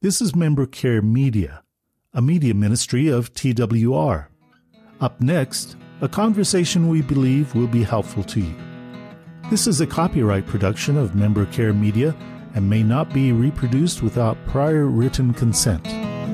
This is Member Care Media, a media ministry of TWR. Up next, a conversation we believe will be helpful to you. This is a copyright production of Member Care Media and may not be reproduced without prior written consent.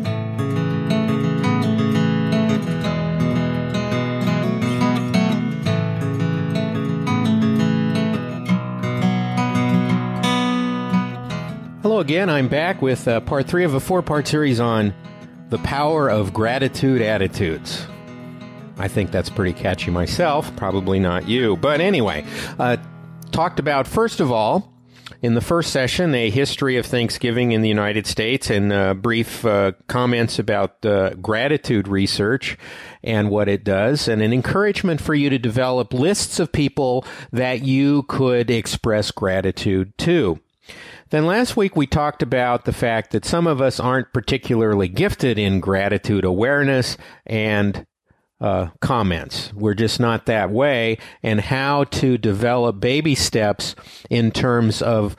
Hello again. I'm back with part 3 of a 4-part series on the power of gratitude attitudes. I think that's pretty catchy myself, probably not you. But anyway, talked about, first of all, in the first session, a history of Thanksgiving in the United States and brief comments about gratitude research and what it does, and an encouragement for you to develop lists of people that you could express gratitude to. Then last week we talked about the fact that some of us aren't particularly gifted in gratitude awareness and comments. We're just not that way, and how to develop baby steps in terms of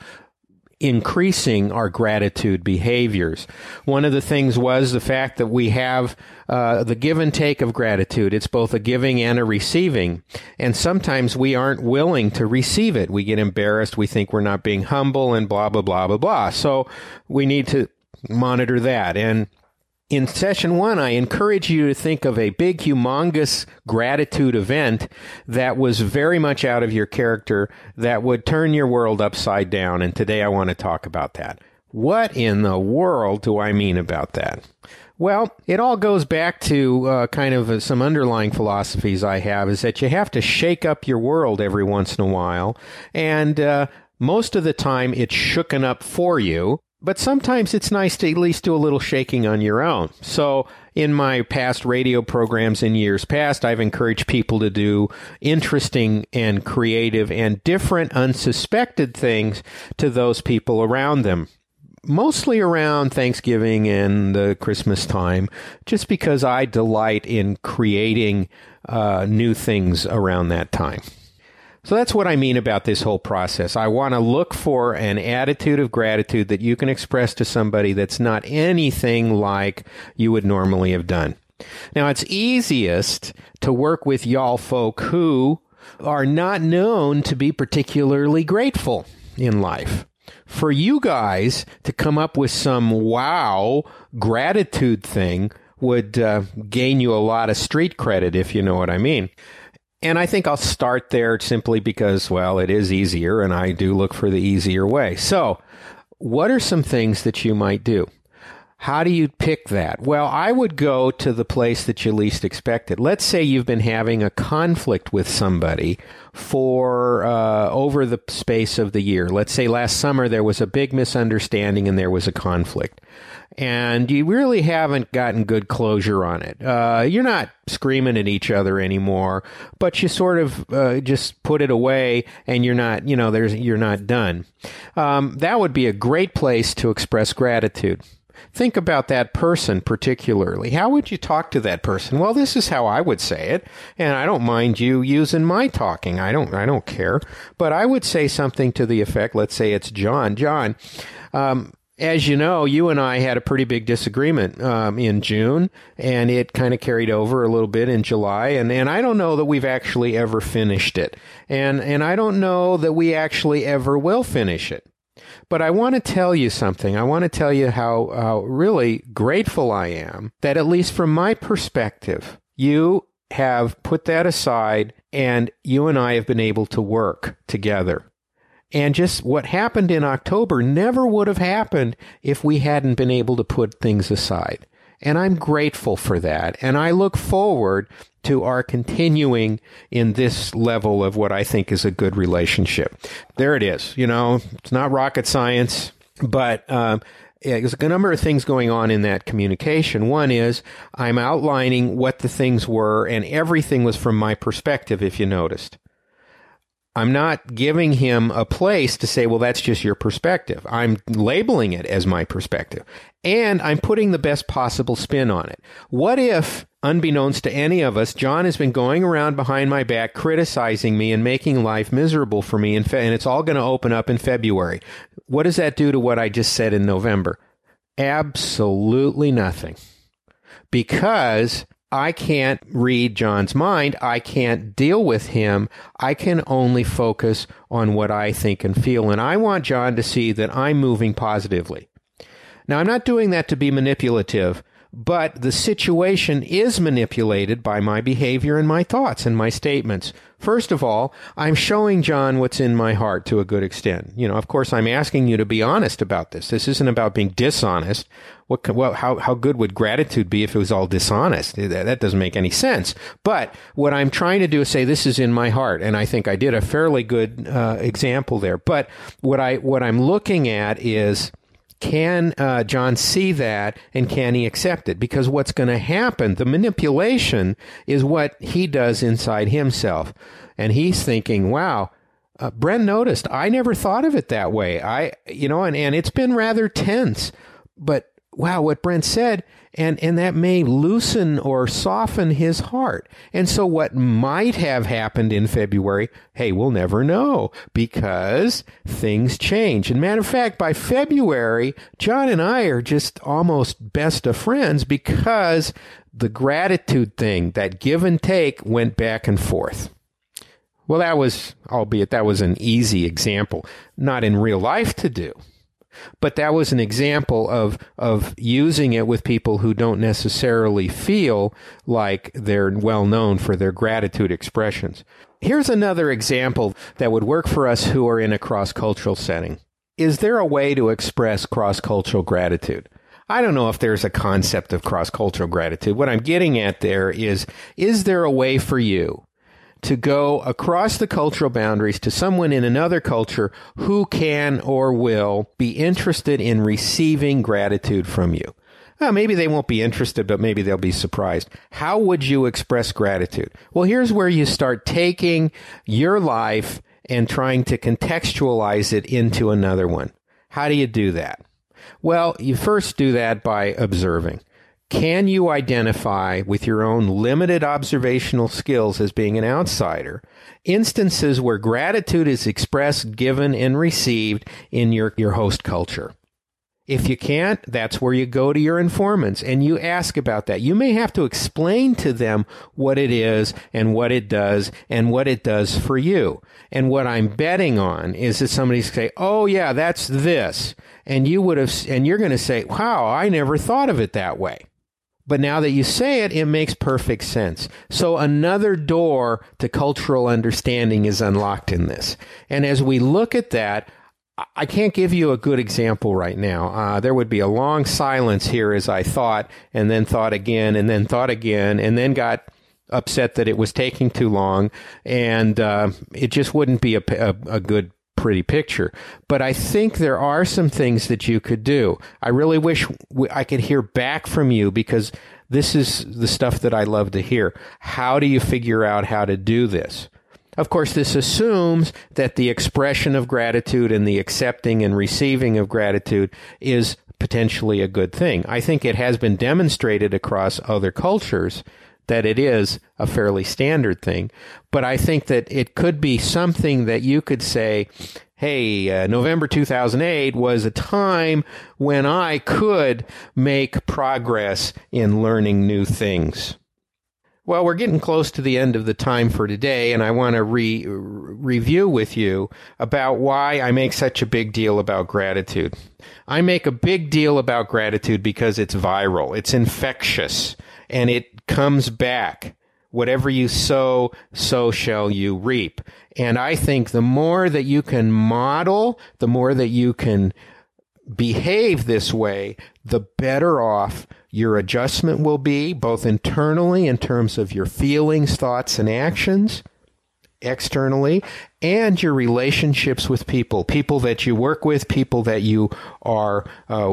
increasing our gratitude behaviors. One of the things was the fact that we have the give and take of gratitude. It's both a giving and a receiving. And sometimes we aren't willing to receive it. We get embarrassed. We think we're not being humble and blah, blah, blah, blah, blah. So we need to monitor that. And in session 1, I encourage you to think of a big, humongous gratitude event that was very much out of your character, that would turn your world upside down. And today I want to talk about that. What in the world do I mean about that? Well, it all goes back to some underlying philosophies I have, is that you have to shake up your world every once in a while. And most of the time it's shooken up for you. But sometimes it's nice to at least do a little shaking on your own. So in my past radio programs in years past, I've encouraged people to do interesting and creative and different unsuspected things to those people around them. Mostly around Thanksgiving and the Christmas time, just because I delight in creating new things around that time. So that's what I mean about this whole process. I want to look for an attitude of gratitude that you can express to somebody that's not anything like you would normally have done. Now, it's easiest to work with y'all folk who are not known to be particularly grateful in life. For you guys to come up with some wow gratitude thing would gain you a lot of street credit, if you know what I mean. And I think I'll start there simply because, well, it is easier, and I do look for the easier way. So, what are some things that you might do? How do you pick that? Well, I would go to the place that you least expect it. Let's say you've been having a conflict with somebody for over the space of the year. Let's say last summer there was a big misunderstanding and there was a conflict. And you really haven't gotten good closure on it. You're not screaming at each other anymore, but you sort of just put it away, and you're not, you're not done. That would be a great place to express gratitude. Think about that person particularly. How would you talk to that person? Well, this is how I would say it, and I don't mind you using my talking. I don't care. But I would say something to the effect, let's say it's John. John, as you know, you and I had a pretty big disagreement in June, and it kind of carried over a little bit in July, and I don't know that we've actually ever finished it, and I don't know that we actually ever will finish it. But I want to tell you something. I want to tell you how really grateful I am that, at least from my perspective, you have put that aside, and you and I have been able to work together. And just what happened in October never would have happened if we hadn't been able to put things aside. And I'm grateful for that. And I look forward to our continuing in this level of what I think is a good relationship. There it is. It's not rocket science, but there's a number of things going on in that communication. One is I'm outlining what the things were, and everything was from my perspective, if you noticed. I'm not giving him a place to say, well, that's just your perspective. I'm labeling it as my perspective. And I'm putting the best possible spin on it. What if, unbeknownst to any of us, John has been going around behind my back criticizing me and making life miserable for me, and it's all going to open up in February? What does that do to what I just said in November? Absolutely nothing. Because I can't read John's mind. I can't deal with him. I can only focus on what I think and feel. And I want John to see that I'm moving positively. Now, I'm not doing that to be manipulative, but the situation is manipulated by my behavior and my thoughts and my statements. First of all, I'm showing John what's in my heart to a good extent. Of course, I'm asking you to be honest about this. This isn't about being dishonest. How good would gratitude be if it was all dishonest? That doesn't make any sense. But what I'm trying to do is say this is in my heart, and I think I did a fairly good example there. But what I'm looking at is, can John see that, and can he accept it? Because what's going to happen, the manipulation, is what he does inside himself. And he's thinking, wow, Brent noticed, I never thought of it that way. And it's been rather tense. But wow, what Brent said, and that may loosen or soften his heart. And so what might have happened in February, hey, we'll never know, because things change. And matter of fact, by February, John and I are just almost best of friends, because the gratitude thing, that give and take, went back and forth. Well, that was an easy example, not in real life to do. But that was an example of using it with people who don't necessarily feel like they're well known for their gratitude expressions. Here's another example that would work for us who are in a cross-cultural setting. Is there a way to express cross-cultural gratitude? I don't know if there's a concept of cross-cultural gratitude. What I'm getting at there is there a way for you to go across the cultural boundaries to someone in another culture who can or will be interested in receiving gratitude from you? Well, maybe they won't be interested, but maybe they'll be surprised. How would you express gratitude? Well, here's where you start taking your life and trying to contextualize it into another one. How do you do that? Well, you first do that by observing. Can you identify, with your own limited observational skills as being an outsider, instances where gratitude is expressed, given, and received in your host culture? If you can't, that's where you go to your informants and you ask about that. You may have to explain to them what it is and what it does for you. And what I'm betting on is that somebody's say, "Oh yeah, that's this," and you're going to say, "Wow, I never thought of it that way." But now that you say it, it makes perfect sense. So another door to cultural understanding is unlocked in this. And as we look at that, I can't give you a good example right now. There would be a long silence here as I thought, and then thought again, and then thought again, and then got upset that it was taking too long, and it just wouldn't be a good, pretty picture. But I think there are some things that you could do. I really wish I could hear back from you, because this is the stuff that I love to hear. How do you figure out how to do this? Of course, this assumes that the expression of gratitude and the accepting and receiving of gratitude is potentially a good thing. I think it has been demonstrated across other cultures that it is a fairly standard thing. But I think that it could be something that you could say, hey, November 2008 was a time when I could make progress in learning new things. Well, we're getting close to the end of the time for today, and I want to review with you about why I make such a big deal about gratitude. I make a big deal about gratitude because it's viral, it's infectious, and it comes back. Whatever you sow, so shall you reap. And I think the more that you can model, the more that you can behave this way, the better off your adjustment will be, both internally in terms of your feelings, thoughts, and actions, externally, and your relationships with people that you work with, people that you are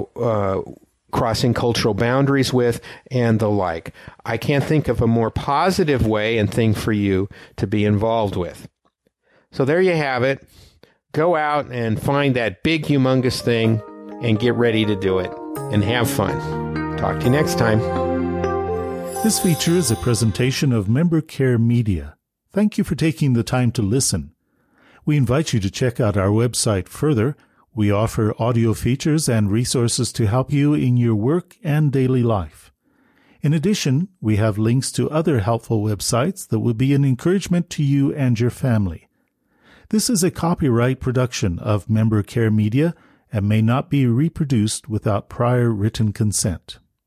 crossing cultural boundaries with, and the like. I can't think of a more positive way and thing for you to be involved with. So there you have it. Go out and find that big, humongous thing and get ready to do it and have fun. Talk to you next time. This feature is a presentation of Member Care Media. Thank you for taking the time to listen. We invite you to check out our website further, We offer audio features and resources to help you in your work and daily life. In addition, we have links to other helpful websites that will be an encouragement to you and your family. This is a copyright production of Member Care Media and may not be reproduced without prior written consent.